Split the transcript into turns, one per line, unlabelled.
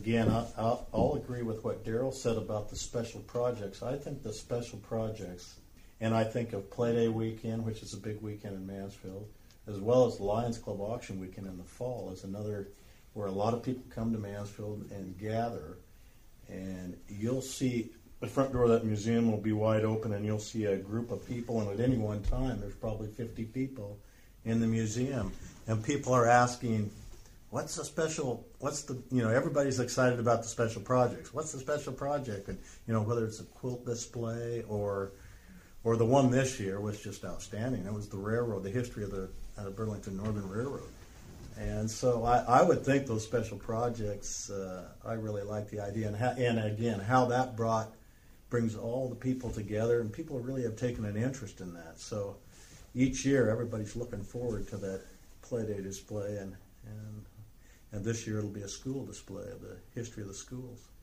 again, I'll agree with what Daryl said about the special projects. I think the special projects, and I think of Play Day weekend, which is a big weekend in Mansfield, as well as the Lions Club auction weekend in the fall, is another where a lot of people come to Mansfield and gather. And you'll see the front door of that museum will be wide open, and you'll see a group of people, and at any one time there's probably 50 people in the museum. And people are asking, everybody's excited about the special projects. What's the special project? And, whether it's a quilt display or the one this year was just outstanding. It was the railroad, the history of the Burlington Northern Railroad. And so I would think those special projects, I really like the idea. And again, how that brings all the people together, and people really have taken an interest in that. So each year, everybody's looking forward to that Play Day display, and this year it'll be a school display of the history of the schools.